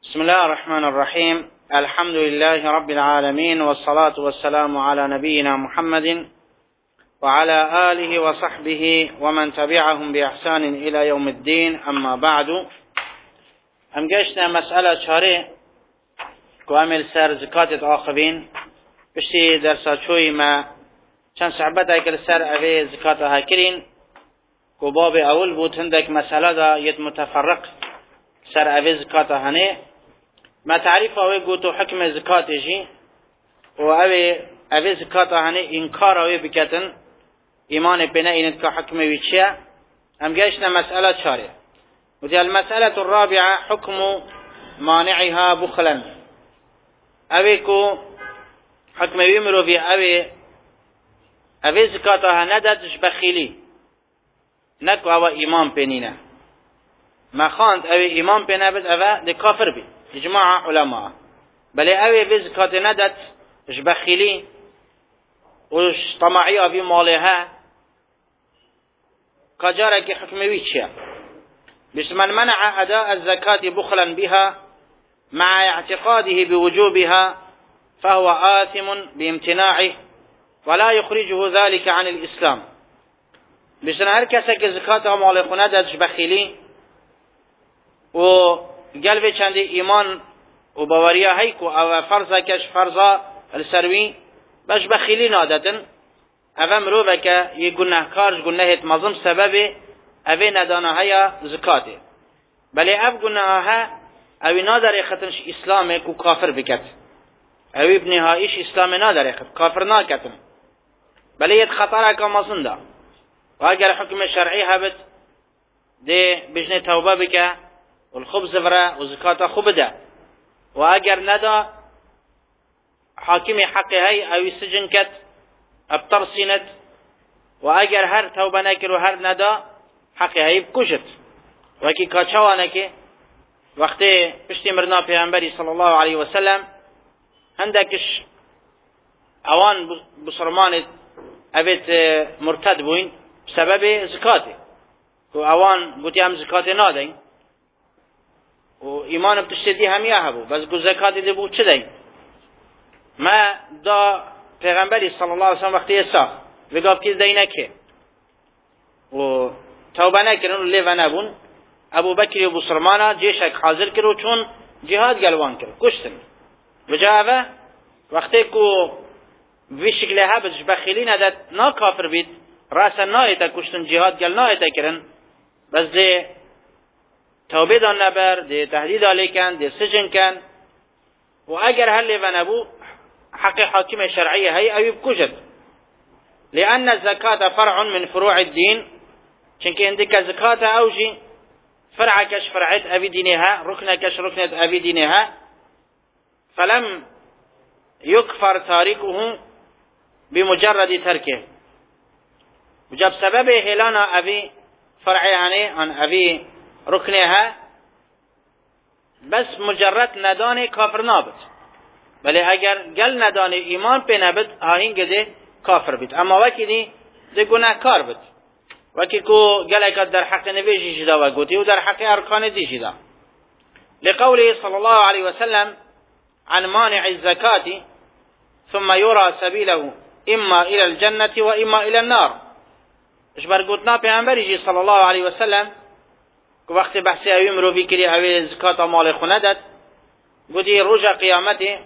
بسم الله الرحمن الرحيم. الحمد لله رب العالمين، والصلاة والسلام على نبينا محمد وعلى آله وصحبه ومن تبعهم بإحسان إلى يوم الدين. أما بعد، ام گشتنا مسئله چاره که عمل سر زکات آخرین بشتی درسا چوی ما چند صحبت اکر سر اوه زکات ها کرین که باب اول بود هندک مسئله دا یت متفرق سر اوه زکات هنه ما تعریف اوه گوتو حکم زکات جی و اوه زکات هنه انکار اوه بکتن ایمان بنا اینت که حکم ویچه. ام گشتنا مسئله چاره ودي المسألة الرابعة حكم مانعها بخلا. اويكو حكم يمرو في اوي زكاتها نددش بخيلي نكو او ايمان بينينا ما خاند اوي ايمان بينابد او دي كافر بي اجماع علماء، بل اوي في زكات نددش بخيلي وش طمعية في مالها كجارك حكم ويتشا بس من منع أداء الزكاة بخلا بها مع اعتقاده بوجوبها فهو آثم بامتناعه ولا يخرجه ذلك عن الإسلام. بس هر کسی که زکات مال خونه دادش بخیلی و قلب چند ایمان و باوریا هیکو او فرضا کش فرضا السروی بش بخیلی نادتن او مروبه که یه گناهکارش گناهت مظلم سبب اوی ندانه های زکاته، بله او گناه ها اوی ناداره خطنش اسلامه کو کافر بکت، اوی ابن هایش اسلام ناداره خط کافر ناکتن، بله ید خطره که مصنده و اگر حکم شرعی هبت ده بجن توبه بکه والخبز وره و زکاته خوب ده، و اگر ندا حاکم حقی های اوی سجن کت ابترسینت، و اگر هر توبه نکر و هر ندا حقی هایی بکشت. وکی کاچوانه که وقتی پشتی مرنا پیغمبری صلی الله علیه وسلم هندکش اوان بسرمانت اوید مرتد بوین بسبب زکاته و اوان گوتی هم زکاته نادین و ایمان بتشتی دی همیه هبو بس گو زکاته دی بو چه دین ما دا پیغمبری صلی الله علیه وسلم وقتی ساخ وگاب که دینه که و توبه نکردن و لیو نبون ابو بکر و بسرمانا جیشک حاضر کرد و چون جهاد گلوان کرد کشتن بجاوه وقتی که وی شکل ها بچ بخیلی نداد نا کافر بید راسا نایتا کشتن جهاد گل نایتا کرن بس ده توبه دان نبر ده تهدید آلی کن ده سجن کن و اگر هر لیو نبو حق حاکم شرعی هی اوی بکشد لأن الزكاة فرع من فروع الدين، چونکه عندك زکات اوجی فرع کش فرعت ابی دینها رکن کش رکنت ابی دینها فلم يكفر تاركه بمجرد تركه بجب سبب هلانا ابی فرعه عن ابی رکنها بس مجرد ندانه کافر نابد، ولی اگر گل ندانه ایمان پی نبد آهینگ ده کافر بید، اما وکی ده گناه کار بید وکی کو گلک در حق نویجی جدا و گوتی و در حق ارکان دی جدا لقوله صلی الله علیه وسلم عن مانع الزکاة ثم يرى سبيله اما الى الجنة و اما الى النار. اشبر گوتنا پیغمبری جی صلی الله علیه وسلم که وقت بحثی اوی مروفی کری اوی زکاة مال خونه داد گوتی روژا قیامتی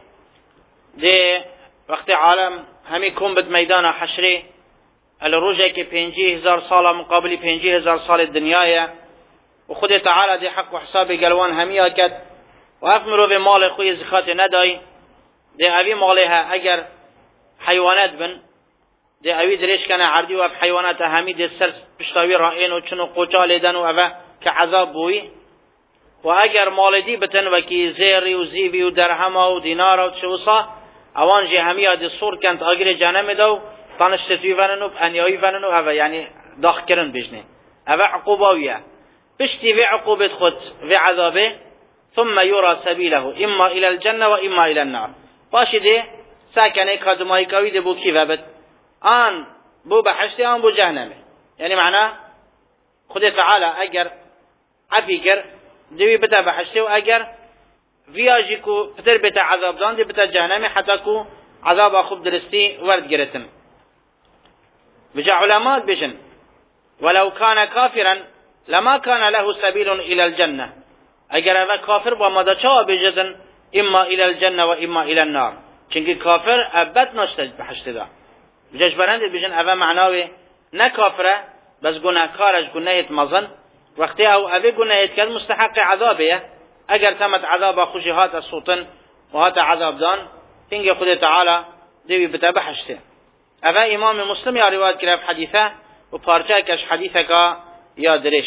ده وقت عالم همی کن بد میدان حشری الروجه که 50,000 سال مقابل 50,000 سال دنیاه و خود تعالی دی حق و حساب گلوان همیا کد و افمرو به مال خوی زکات ندای دی اوی مالها اگر حیوانات بن دی اوی درش کنه عردی و حیوانات همی دی سر پشتاوی رائین و چنو قوچا لیدن و اوه که عذاب بوی و اگر مال دی بتن و کی زیری و زیبی و درهم و دینار و چوسا اوان جی همیا دی صور کند آگر جانم دو تانشتوی وننو انیایی وننو اوه یعنی داخل کرن بجنه اوه عقوباویه بشتی وی عقوبت خود وی عذابه ثم يرى سبيله اما الى الجنه و اما الى النار باشی ده ساکنه کادمایی کاوی ده بو کی وبد آن بو بحشتی آن بو جهنمه یعنی معنی خود تعالی اگر عفی کر دوی بده بحشتی و اگر ویاجی کو پتر بیت عذاب دان دی بیت جهنم حتی کو عذاب خوب درستی ورد گرتن. بجا علماء بجن ولو كان كافرا لما كان له سبيل الى الجنه، اگر اوه کافر با مدا چا بجدن اما الى الجنه و اما الى النار، چونکه کافر ابد نشته بحشت دا. بجاش برند بجن اوه معناوه نه کافره بس گناهکارش گناهت مزن، وقتی اوه گناهت کرد مستحق عذابه، اگر تمت عذاب خوشی هات السوطن و هات عذاب دان هنگ خود تعالی دیوی بتا بحشته. اوه امام مسلم یا روایت کرد حدیثه و پارچه کش حدیثه که یادرش.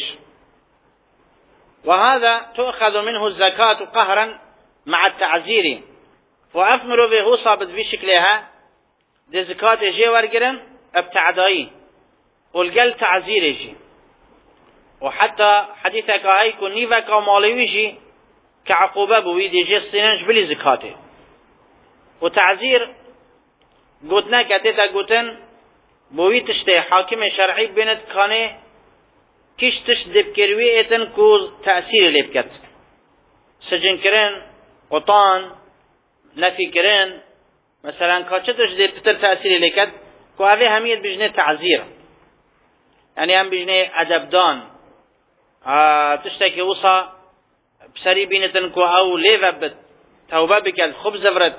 وهذا تؤخذ منه الزكاة قهرا مع التعزير وأثمر به صابت بشكلها دي زكاة جي ورقرن ابتعدائي والقل تعزير جي، وحتى حديثك هايكو نيفك ومالوي جي كعقوبة بوي دي جي السننج بلي زكاته. وتعزير قوتنا كتتا قوتن بوي تشتي حاكم شرعي بينت كاني کش تش دب کروی ایتن کو تأثیر لیب کت، سجن کرن، قطان، نفی کرن، مثلا کاچه تش دب پتر تأثیر لیب کت کو اوه همیت بجنه تعذیر، یعنی هم بجنه ادبدان تشتاکی وصا بسری بینتن کو او لیو بد توبه بکد خب زفرد.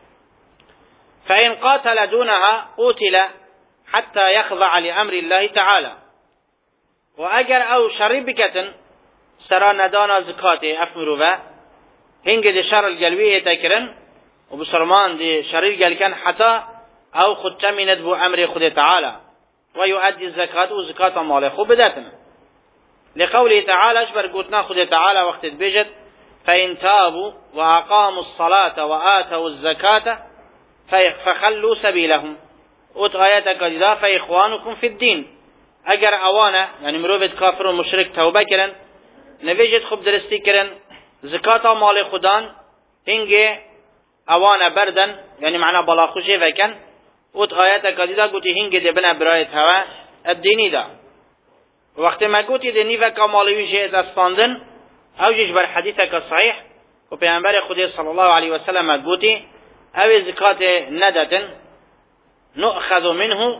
فإن قاتل دونها قتل حتى يخضع لأمر الله تعالى. و اگر او شری بکتن سرا ندانا زکاته افمرو و هنگ دی شر الگلوی تکرن و بسرمان دی شریر گلکن حتی او خود تمیند بو امر خود تعالی و یؤدی الزکات و زکات مال خوب بدتن. لقوله تعالی اشبر قوتنا خود تعالی وقت بجد فإن تابوا وأقاموا الصلاة وآتوا الزكاة فخلوا سبيلهم. اوت آیت کدیدا فإخوانكم في الدين. اگر اوانه یعنی مروبت کافر و مشرک توبه کرن نویجت خوب درستی کرن زکات مال خودان هنگه اوانه بردن یعنی معنا بالا خوشی وکن اوت آیت کدیدا گوتی هنگه ده بنا برایت هوا الدینی دا. وقتی ما گوتی ده نیوه کامالوی جه دستاندن او جیش بر حدیثه که صحیح و پیامبر خودی صلی الله علیه و سلم گوتی او زکات ندتن نؤخذ منه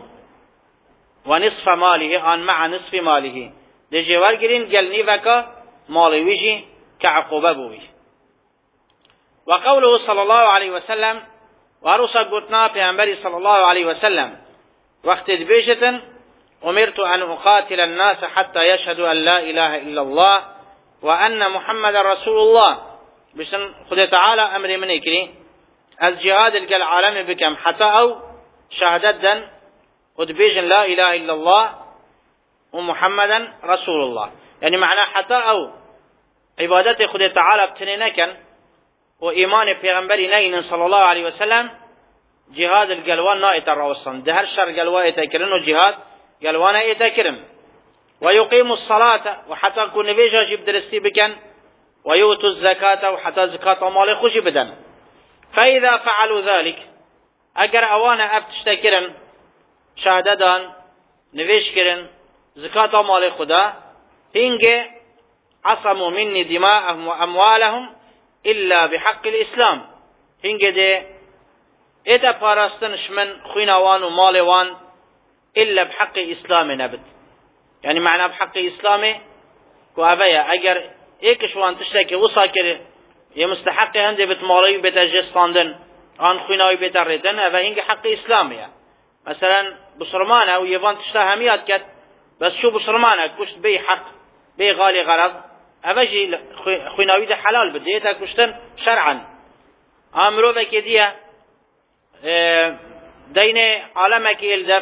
و نصف ماله آن مع نصف ماله ده جوار گرین گلنی وکا مالوی جی كعقوبة بوي. وقوله صلى الله عليه وسلم وارسا قلتنا پیغمبر صلى الله عليه وسلم وقت بيجة أمرت أن أقاتل الناس حتى يشهدوا أن لا إله إلا الله وأن محمد رسول الله بشن خد تعالى أمر من يكري الجهاد العالم بكم حتى أو شهددا قد بيجن لا إله إلا الله ومحمدا رسول الله، يعني معناه حتى أو عبادت خد تعالى بتنينكن وإيمان پیغمبری نین صلی الله علیه وسلم جهاد القلوان نائت الروسن ده هر شر قلوان اتكرن وجهاد قلوان اتكرن ويقيم الصلاة وحتى كون نبيجا جيب درستي بكن ويؤتوا الزكاة وحتى زكاة مال خوشي بدن. فإذا فعلوا ذلك اگر اوانا ابتشتكرن شهددان نویش کرن زکاة مال خدا هنگه عصموا مني دماءهم وأموالهم إلا بحق الإسلام هنگه ده ایتا پاراستنش من خوینوان و مالوان إلا بحق إسلام نبت، يعني معنى بحق إسلام كو أبايا اگر ایکشوان تشتاكي وصا كره يمستحق هنده بت مالوي بت جستاندن آن خوینوی بت ردن أبا هنگه حق إسلامية. مثلا بسرمان او يوان تشتا هميات كت بس شو بسرمانك كشت بي حق بي غالي غرض اوجي خويناوي ده حلال بديتا كشتن شرعا امرو بكديه دين عالمك الدف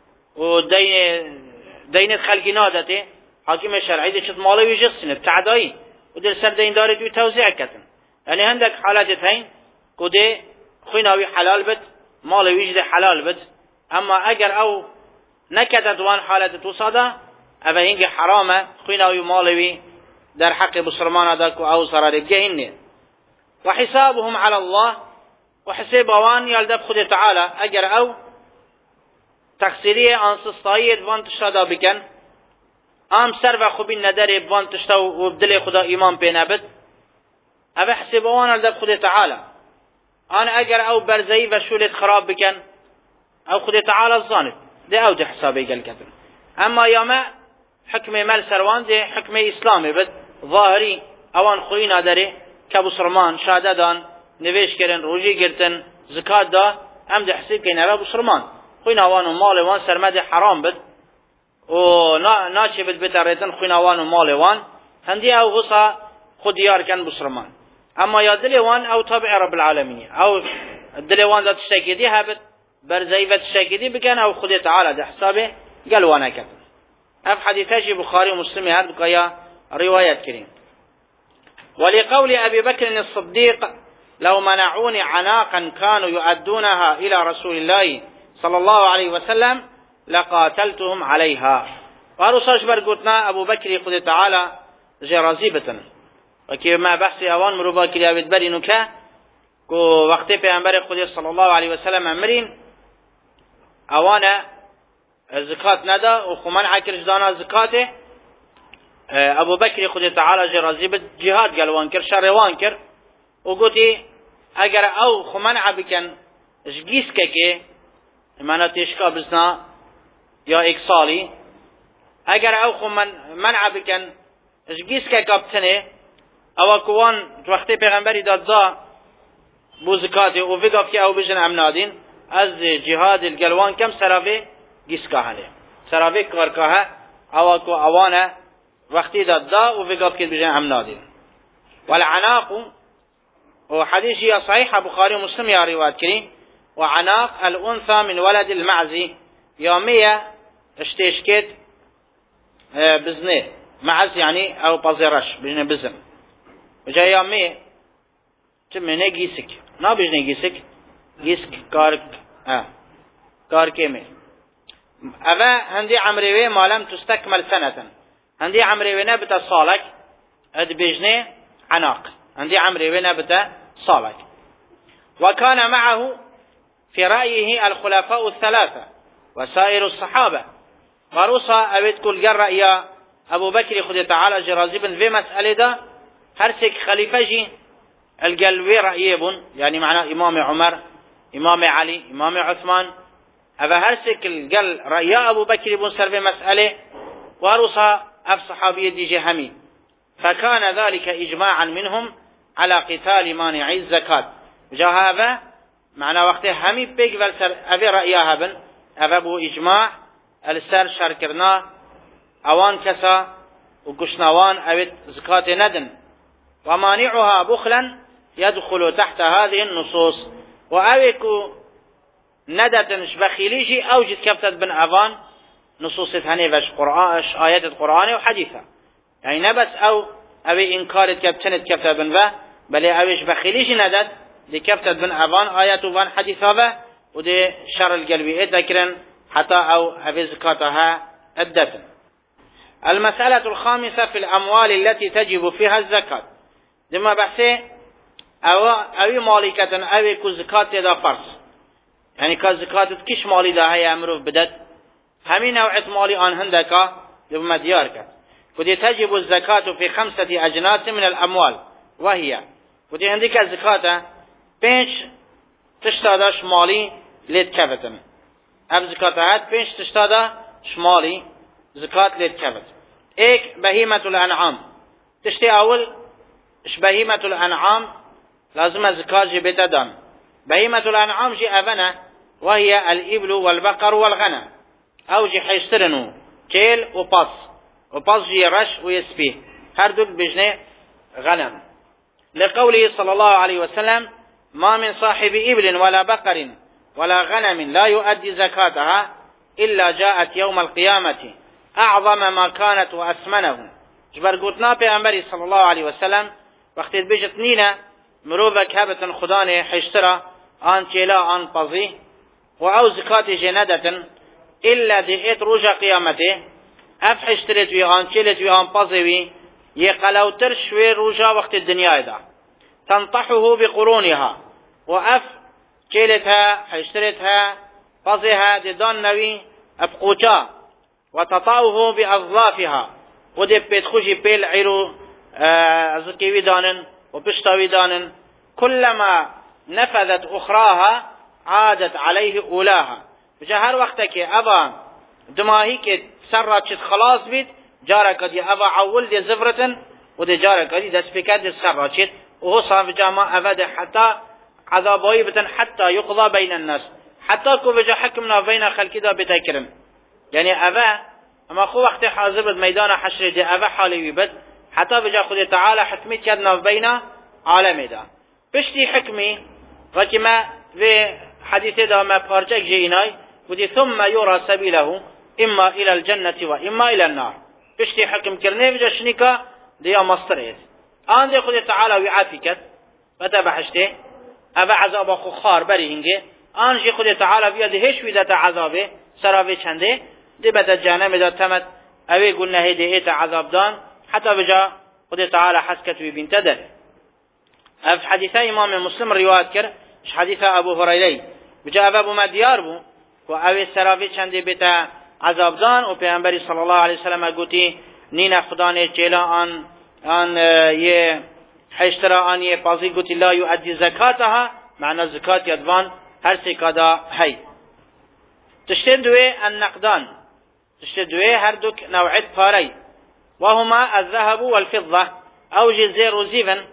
ودين خلقي نادته حاكم الشرعي ده شت مالي ويجسن ابتعدائي ودر سر دين داري دو توزيع كتن، يعني عندك حالتين كده خويناوي حلال بد مالي ويجد حلال بد، اما اگر او نكتت وان حالت توصادا اوه هنگه حرامه خويناوي مالوي در حق بسرمان داكو او صرار بجهنه. وحسابهم على الله وحساب وان يلدب خد تعالى اگر او تقصيريه انصصائيه وان تشتا بكن ام سر و خوبين نداره وان تشتا و بدل خدا ايمان بينبت او حسابوان الدب خود تعالى انا اگر او برزي و شولت خراب بكن او خود تعالى الظانب ده او ده حسابي قل كتن. اما ياما حكم مال سروان ده حكم اسلامي بد ظاهري اوان خوينا داره كبسرمان شهادتان نویش کرن روجی گرتن زکات دا ام ده حساب کن او بسرمان خوينا وان و مال وان سرمد حرام بد و ناچه بد بتريتن خوينا وان و مال وان هندي او غصا خود يار كان بسرمان. اما يا دلوان او تابع رب العالمين او دلوان ذات الشاكدي هابت برزيفة الشاكدي بكان او خود تعالى ده حسابه قال وانا كتن. اف حديثاجي بخاري ومسلم هاد بقيا روايات كريم. ولقول ابي بكر الصديق لو منعوني عناقا كانوا يؤدونها الى رسول الله صلى الله عليه وسلم لقاتلتهم عليها. وارساش برقوتنا ابو بكر خود تعالى جرازيبة وكي ما بحث اوان مروبا كريا بدبرينو كا كو وقت پیغمبر خود صلى الله عليه وسلم امرين اوانا زکات ندا و خمنع کرجدانا زکاته ابو بکر خود تعالی جرازيبة جهاد قالوان كر شروان كر وقوتي اگر او خمنع بكن جگیس که مانا تشکا بزنا یا ایک سالی اگر او خمنع بكن جگیس که کبتنه او کوان وقتی پیغمبری دادزا بو زکاته و وگاف که او بجن امنادین از جهاد الگلوان کم سراوه گیسکا هنه سراوه کارکاه او کو اوانه وقتی دادزا و وگاف که بجن امنادین والعناق و حدیث یا صحیح بخاری مسلم یا روایت کری وعناق الانثى من ولد المعزي يومية اشتشكت بزنه معز يعني او بازرش بجنه بزن وجا يومية تمنه گيسك نا بجنه گيسك گيسك كار كيمي اوه هندي عمروه ما لم تستكمل سنة هندي عمروه نبتا صالك اد بجنه عناق هندي عمروه نبتا صالك. وكان معه في رأيه الخلفاء الثلاثة وسائر الصحابة ورصا أبيت كل جرأ يا أبو بكر خد تعالى جرازيبا في مسألة ده هرسك خليفة جي القلبي رأيبون يعني معناه إمام عمر إمام علي إمام عثمان أبا هرسك القل رأي أبو بكر بن سر في مسألة ورصا أف صحابية دي جهمي فكان ذلك إجماعا منهم على قتال مانعي الزكاة جاهابا معنى وقت همي بيك والسر أبي رأيها بن أبو إجماع السر شركرنا أوان كسا وكشنوان أبت زكاة ندن ومانعها بخلا يدخل تحت هذه النصوص وأبكو ندتنش بخيليجي أوجد كفتت بن أفان نصوص هنيفش قرآن آيات القرآن وحديثة يعني نبس أو أبي إنكارت كفتنت كفتت بن فا بل أبيش بخيليجي ندت دي كفتت بن أفان آيات وفان حديثة ودي شر القلبي ذكرا حتى أو أبي زكاتها الدفن. المسألة الخامسة في الأموال التي تجب فيها الزكاة دم بحثه أوي مالكة أوي كزكاة دا فرص يعني كزكاة كش مالي دا هي أمروف بدت همين نوعت مالي آن هندك دم ديارك ودي تجب الزكاة في 5 أجناس من الأموال وهي ودي عندك الزكاة بينش تشتادش مالي ليت كفتن اب زكاتات بينش تشتادش مالي زكاة ليت كفت ايك بهيمة الأنعام تشتي أول اش بهيمة الأنعام لازم زكاة جبت دان بهيمة الأنعام جي أبنى وهي الإبل والبقر والغنم أو جي حيشترنو كيل وباص جي رش ويسبيه هردوك بجنة غنم لقوله صلى الله عليه وسلم ما من صاحب إبل ولا بقر ولا غنم لا يؤدي زكاتها إلا جاءت يوم القيامة أعظم ما كانت وأسمنه جبر قوتنا بأمبري صلى الله عليه وسلم وقت بيجت نينا مروبك هبت خداني حشترا آن تيلا آن بازي وأو زكاة جندة إلا دئت روجا قيامته أف حشترت وي آن تيلت وي آن بازي وي يقلوتر شوي روجا وقت الدنيا دا تنطحه بقرونها وأف تيلتها حشترتها بازيها ددان نوي أبقوتا وتطاوه بأظلافها ودي بيت خوشي بيل عيرو ازكيوي دانن وبشتوي دان كلما نفذت أخراها عادت عليه أولاها. بجا هر وقتك أبا دماهي كي سرات شد خلاص بيت جارك دي أبا عول دي زفرة ودي جارك دي دست بكات دي سرات شد وهو صاف جامع أفاد حتى عذابوي بتن حتى يقضى بين الناس حتى كو بجا حكمنا بين خلق دا بتكرن. يعني أبا اما خو وقت حاضر ميدان حشر دي أبا حالي بد حتى بجا خود تعالى حكمت كدنا بين عالم دا بشتي حكمي وكما في حديث دا ما بارجك جيناي ودي ثم يرى سبيله إما إلى الجنة وإما إلى النار. بشتي حكم كرني بجا شنكا دي مصريت آن دي خود تعالى وعافكت فتبحشته أبا عذاب أخو خار بري هنگه آن جي خود تعالى بياد هش ويدة عذابه سراوه چنده دي بدا جانم دا تمت اوه قلنا هيدي ايتا عذاب دان حتى بجا خود تعالى حسكت وبنت ده. اف حديثة امام مسلم روایت کر حديثة ابو هريري بجا ابو مديار بو و اوه سراوه چنده بتا عذاب دان و پیغمبری صلی الله علیه وسلم گوتی نین خدانه چلا آن یہ حشترا آن یہ پازی گوتی لا يؤدي زکاتها معنى زکات یدوان هر سکادا هی. تشتر دوی النقدان تشتر دوی هر دوك نوعت پاری وهما الذهب والفضة او جزير وزيفن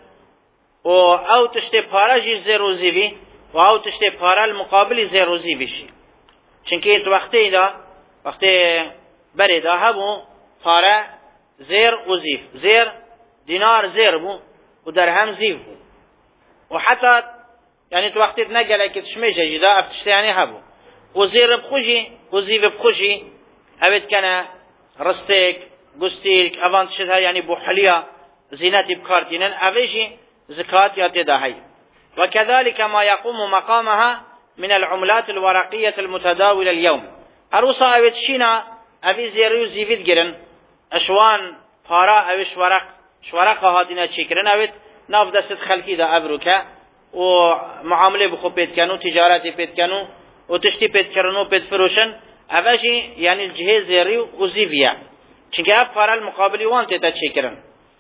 او تشتر پارا جزير وزيفي و او تشتر پارا المقابل زير وزيفيشي چنکه وقتی دا وقتی بری دا هبو پارا زير وزيف زير دينار زير بو و درهم زيف بو و حتى يعني وقتی نقل که تشمیشه جدا افتشتی يعني هبو وزير بخوشي وزيف بخوشي اوید کنه رستيك گستيك اوانت شدها يعني بوحلية زينتي بكارتينن اويشي زكاة ياتدهي. وكذلك ما يقوم مقامها من العملات الورقية المتداولة اليوم اروسا اوید شينا اوی زيريو زيفيد گرن اشوان پارا اوش ورق هاتينا چكرن اوید ناف دست خلقی دا ابروكا و معامله بخو پید کنو تجارتی پید کنو و تشتی پید کرنو پید فروشن اوشی یعنی الجهه زیری و زیویه چونکه اف پارا المقابلی وان تیتا چکرن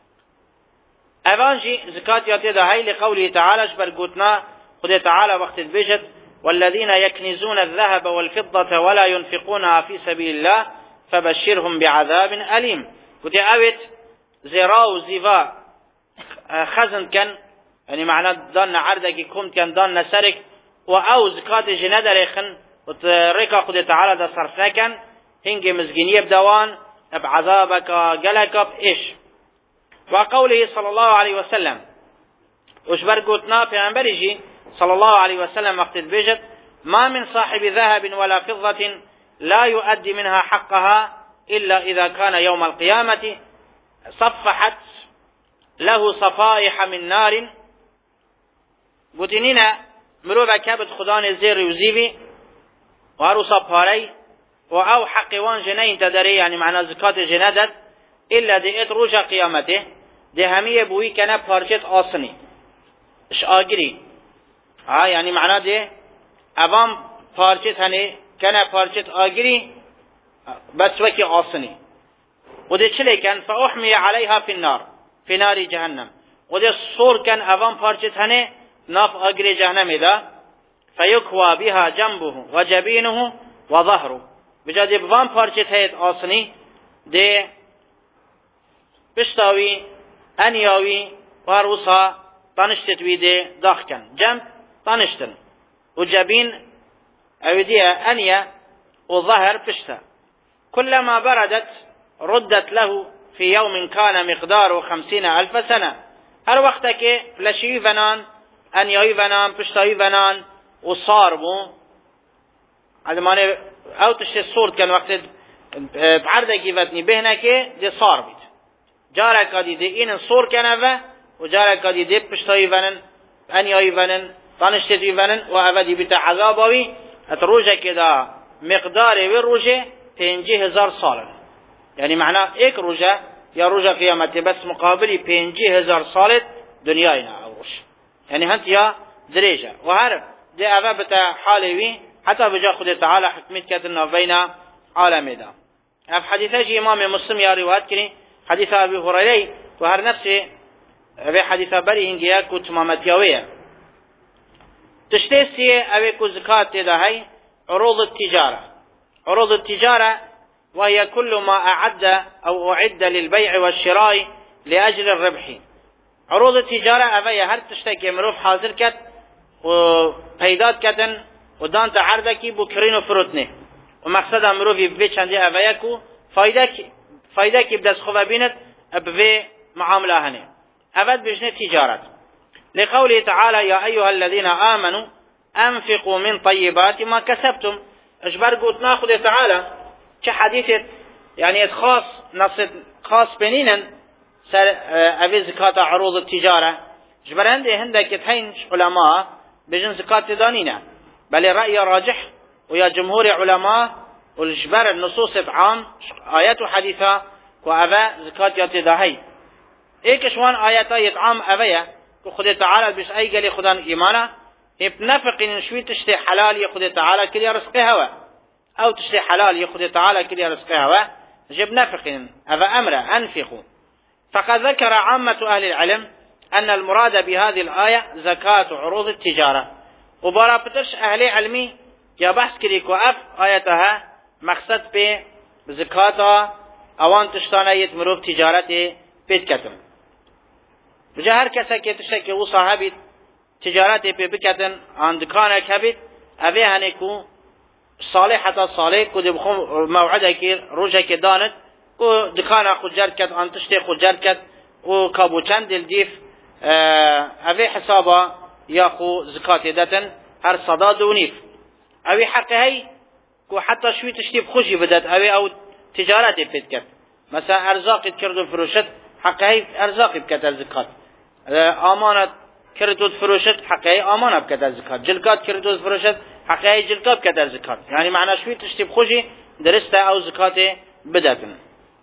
اوانجی زکات یاتی دا هی لقوله تعالی شبر گوتنا خود تعالی وقت بجد والذين يكنزون الذهب والفضة ولا ينفقونها في سبيل الله فبشرهم بعذاب أليم. قلت اوت زرا و زیوا خزن کن يعني معنى دان عردك كومت كان دان نسرك او زكاة جنة دريخن وطريقة خد تعالى دا صرف نكن هنگ مزگينية بدوان بعذابك قلق بإيش. وقوله صلى الله عليه وسلم وشبر قلتنا في عنبرجي صلى الله عليه وسلم وقت بيجت ما من صاحب ذهب ولا فضة لا يؤدي منها حقها إلا إذا كان يوم القيامة صفحت له صفائح من نار. گوتینینا مروبا کبت خدان زیر وزیوی و هروسا پاری و او حقوان جنین تدری یعنی معنی زکات جندد الا دیت روژا قیامته ده همیه بوی کنه پارچت آسنی اش آگری یعنی معنی ده اوام پارچت هنه کنه پارچت آگری بس وکی آسنی و ده چلی کن فاحمی علیها فی نار جهنم و ده صور کن اوام پارچت هنه ناف اگری جهنم دا فیکوا بها جنبه و جبینه و ظهره بجا دی بوان پارچت هید آسنی دی پشتاوی انیاوی و روسا تنشتتوی دی داخ کن جنب تنشتن و جبین او دی انیا و ظهر پشتا كلما بردت ردت له في يوم كان مقداره 50,000 سنة. هر وقت که لشی فنان انیایی ونان پشتایی ونان و صار بو علمانه او تشت صورت کن وقت بعرده کی وطنی بهنه که دی صار بید جارکا دی این صور کنه و جارکا دی پشتایی ونن انیایی ونن تانشتتی ونن و او دی بیتا عذاباوی ات روژه که دا مقداره و روژه 50,000 سال یعنی معنا ایک روژه یا روژه قیامتی بس مقابلی 50,000 سال دنیای نه روش يعني هنت يا دريجة وهر دي أبابة حالوي حتى بجا خد تعالى حكمت كاتنا بين عالم دا. في حديثة إمام مسلم يا روايات كني حديث أبي هريرة وهر نفسه اوه حدیثا بری هنگیا کو تمامتیاویه تشتيسي أبيكو زكاة تدهي عروض التجارة. عروض التجارة وهي كل ما أعد أو أعد للبيع والشراء لأجل الربح. عروض التجارة أبي هر تشتكي مروف حاضر كت وبيدات كتن ودان تعرضكي بكرين وفروتنه ومقصد مروف يبيت شندي أبيكو فايدك بدس خوفا بينت أبي معاملة هنه أبد بجنة تجارة. لقوله تعالى يا أيها الذين آمنوا أنفقوا من طيبات ما كسبتم. اجبر قلت ناخذ تعالى كحديث يعني خاص نص خاص بيننا سر أبي زكاة عروض التجارة اجبر هندك تهين علماء بجن زكاة دانينا بل رأي راجح ويا جمهور علماء واجبر النصوص عام آيات وحديثة وأبا زكاة يتداهي إيكشوان آيات يتعام أبيا خد تعالى بس أي قال خدان إيمانا بنفق إن شوي تشتي حلال يخد تعالى كل رزقه هوا أو تشتي حلال يخد تعالى كل رزقه هوا جب نفق هذا أمر أنفقوا. فقد ذكر عامة أهل العلم أن المراد بهذه الآية زكاة عروض التجارة وبرا بترش أهل علمي يا بحث كريك وأف آياتها مقصد بزكاة أوان تشتانا يتمروف تجارته بيت كتم بجا هر کسا که تشتکی او صاحبی تجارتی پی بکتن آن دکانه کبید اوه هنه کو صالح حتی صالح کو دی بخون موعده که روژه که داند کو دکانه خود جرد کت آن تشتی خود جرد کت و کابوچند دل دیف اوه حسابا یا خو زکات دتن هر صدا دونیف اوه حقی هی کو حتی شوی تشتی بخوشی بدد اوه او تجارتی پید کت مثلا ارزاقی کردو فروشت حقی هی ارزاقی بکت الزکات امانت کردود فروشت حقی امانت بکت الزکات جلکات کردود فروشت حقی جلکات بکت الزکات یعنی معنی شوی تشتی بخوشی درسته او زکات بدتن.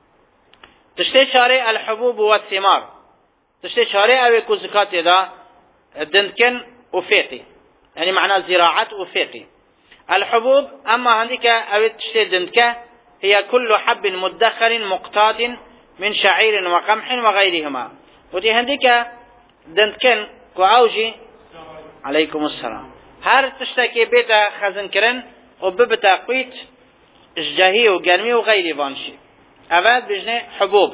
تشتی شارع الحبوب والثمار تشتی شارع او کو زکات دا دندکن وفيقي يعني معنى زراعة وفيقي. الحبوب أما عندك أو تشتي دندكة هي كل حب مدخر مقتات من شعير وقمح وغيرهما. ودي عندك دندكن كأوجي عليكم السلام هر تشتكي بيتا خزن كرن وببتا قويت جهي وقرمي وغير وانشي أفاد بجنة حبوب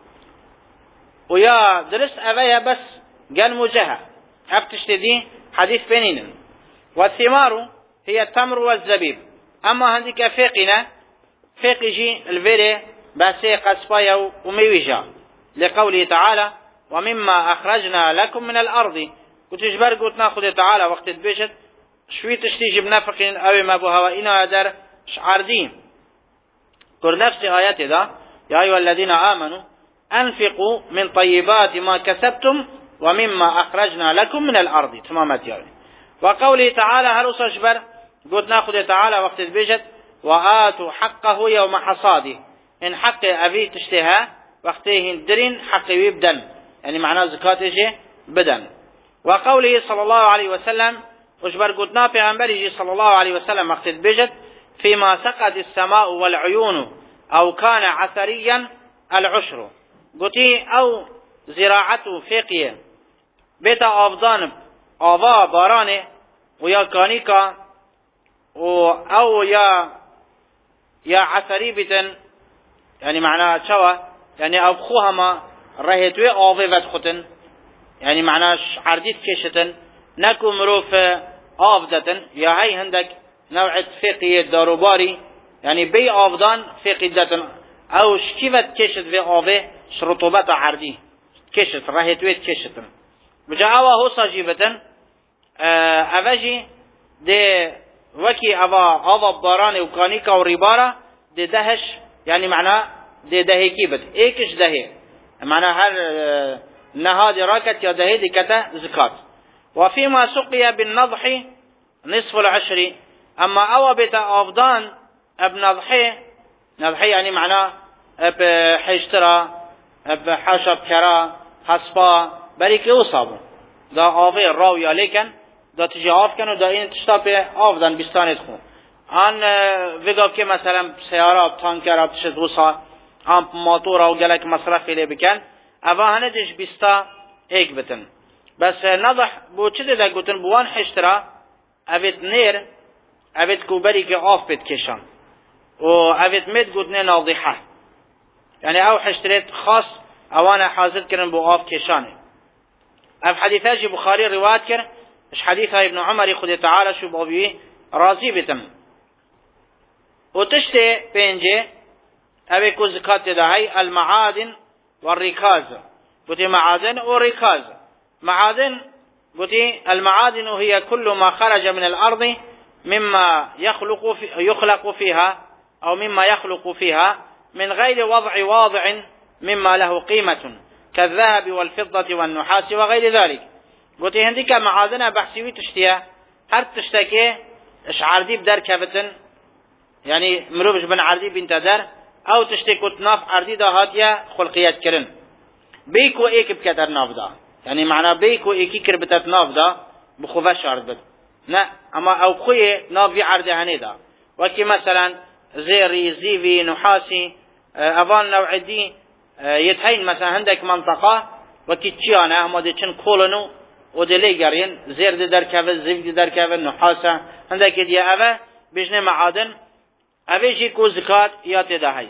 ويا درس أفايا بس قال مجهة أفتشتدي حديث بينين. والثمار هي التمر والزبيب. أما عندك فيقنا فيقجي الفيري باسي قصبايا وميوجا لقوله تعالى ومما أخرجنا لكم من الأرض وتجبر قلت ناخذ تعالى وقت البيشت شوي تشتيجي بنفق أو ما بهوائنا در شعردين قر نفس آيات ذا يا أيها الذين آمنوا أنفقوا من طيبات ما كسبتم ومما أخرجنا لكم من الأرض تمامات يعني. وقوله تعالى هل أجبر قلت ناخذ تعالى وقت البيشت وآتوا حقه يوم حصاده إن حق أبي تشتها وقته درين حق يبدن يعني معناه زكاته بدن. وقوله صلى الله عليه وسلم أجبر قلت نافع أنبريجي صلى الله عليه وسلم وقت البيشت فيما سقت السماء والعيون أو كان عثريا العشر قلتي أو زراعته فيقية بيت أفضان آوا بارانه ويا كانيكا أو يا عثري بتن يعني معناه شوا يعني أبخوها ما رهيتوي آوي ودختن يعني معناه عرديت كشتن نكو مروف آفدتن يا هاي هندك نوع فقه داروباري يعني بي آفدان فقه دتن أو شكيفت كشت في آوي شرطوبة عردي كشت رهيتوي كشتن بجاءوا هو صاجبتن أفجي دي وكي أبا باران وكانيكا وريبارا دي دهش يعني معناه دي دهيكي بد ايكش دهي معناه هر نهاد راكت يا دهي دي كتا زكاة. وفيما سقي بالنضح نصف العشر أما أو بتا أفضان بنضحي نضحي يعني معناه بحجترا بحشب كرا حصبا بريكي وصابو دا آوه راوية لكن دا تجي آف كن و دا این تشتاپ آف دن بستانت خون آن وگاب که مثلا سیاره تانکر تشت وصا آن موتور و گلک مصرفی لی بکن اوه هنه دش بستا ایک بتن بس نضح بو چه ده گوتن بوان حشترا اوید نیر اوید کوبری که آف بید کشان و اوید مید گوتنه ناضحه يعني او حشتريت خاص اوانا حاضر كرن بو آف كشانه اف حديثاج بخاري روایت كر اش حديثها ابن عمر خود تعالى شو بابيه راضي بتم وتشتي بينجي ابي كو زكاة دهي المعادن والركاز قلتي معادن وركاز معادن قلتي المعادن هي كل ما خرج من الارض مما يخلق فيها او مما يخلق فيها من غير وضع واضع مما له قيمة كالذهب والفضة والنحاس وغير ذلك قلت هنديك معادن بحثيوي تشتيا هر تشتكي اش عردي بدر كفتن يعني مروبش بن عردي بنت در او تشتكي كتناف عردي دا هاتيا خلقيات كرن بيكو ايك بكتر ناف دا يعني معنى بيكو ايكي كربتت ناف دا بخوفش عرض بد نا اما او خوية نافي عرضي هني دا وكي مثلا زيري زيفي نحاسي اوان نوع دي يتهين مثلا عندك منطقة وكي تشيانا هما دي چن كولنو ودي ليگرين زير دي در كفل زيف دي در كفل نحاسة عندك دي اوه بجنه معادن اوه جي كو زكاة يات دهي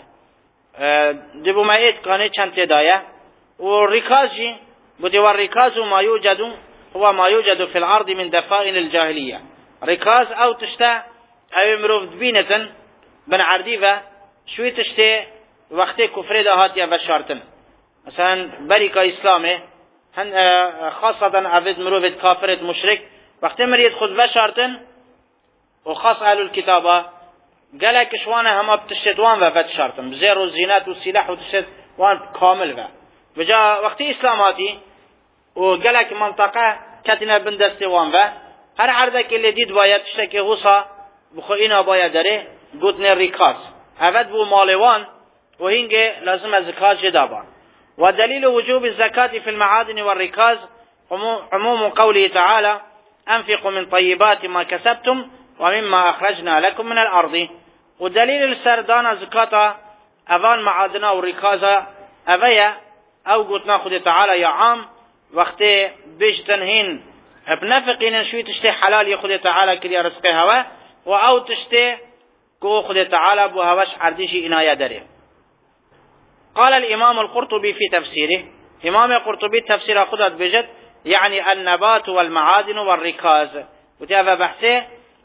دي بو ما ايت كاني چند تدايه والركاز جي بدي والركاز ما يوجد هو ما يوجد في الارض من دفائن الجاهلية ركاز او تشتا او مروف دبينتن بن عرديفة شوي تشتي وقتی کفر دهات یا بشارتن مثلا بریکا اسلامه هن خاصة عبد مروفت کافرت مشرک وقتی مرید خود بشارتن و خاص اهل الكتابه قالك شوانا هما بتشت وان و بشارتن بزير والزينات والسلاح وتشت وان كامل و جاء وقتی اسلاماتي وقالك منطقة كتنا بندست وان و هر عردك اللي ديد باید تشتكي غصة بخوئينا باید داره قوتن الركاز هفت بو مالوان وهنجي لازم الزكاة جدابا ودليل وجوب الزكاة في المعادن والركاز عموم قوله تعالى أنفقوا من طيبات ما كسبتم ومما أخرجنا لكم من الأرض ودليل السردان زكاة أفان معادنا والركازة أفيا أو قلتنا خد تعالى يا عام وقت بيش تنهين بنفقين شوي تشتي حلال يخد تعالى كلي رزقي هوا وأو تشتي كو خد تعالى بو هواش عرديشي إنايا داري قال الإمام القرطبي في تفسيره إمام القرطبي تفسير خدت بجد يعني النبات والمعادن والركاز وتأفى بحثه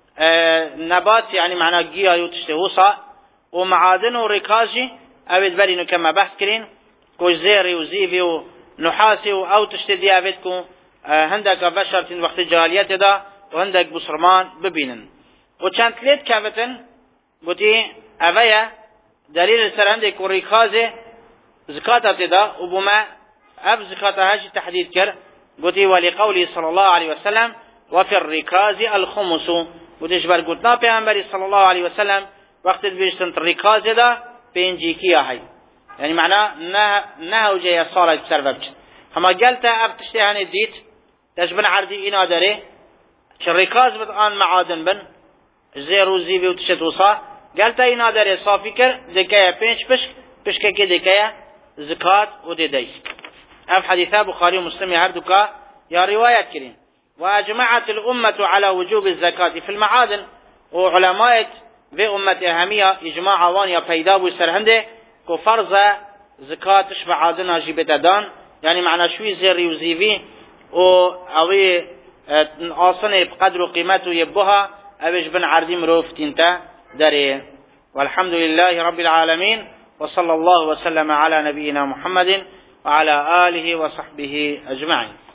نبات يعني معناه جيا يتشتهوصا ومعادن وركازي أبد برينو كما بحث كرين كوزيري وزيفي ونحاسي أو تشتدي أبدكو هندك بشرة وقت الجاهلية دا وهندك بصرمان ببينن وكانت ليت كافتن قلتي أفيا دليل السرندك والركازي زكاة تدا وبما أب زكاة هاجي تحديد كر قلتي ولقولي صلى الله عليه وسلم وفي الركاز الخمس وتجبر قلتنا بيعنبري صلى الله عليه وسلم وقت بيجتنت الركاز دا بينجيكي هاي يعني معناه نهو جاي صالة بسرببج هما قلت أب تشتهاني ديت تجبن عردي إنا داري الركاز بدآن معادن بن زيرو زيبي وتشتوصا قلت إنا داري صافي كر دكايا بينش بشكا كي دكايا زكاة وديدي أف حديثة بخاري ومسلم هردوكا يا روايات كريم وأجمعت الأمة على وجوب الزكاة في المعادن وعلماء في أمة أهمية إجماع وانيا بيداب وسرهنده كفرز زكاة تشبع عادنا جيبت دان يعني معنى شوي زيري وزيفي أوي آصنه بقدر قيمته يبها أبيش بن عردي مروف تنتا داري والحمد لله رب العالمين وصلى الله وسلم على نبينا محمد وعلى آله وصحبه أجمعين.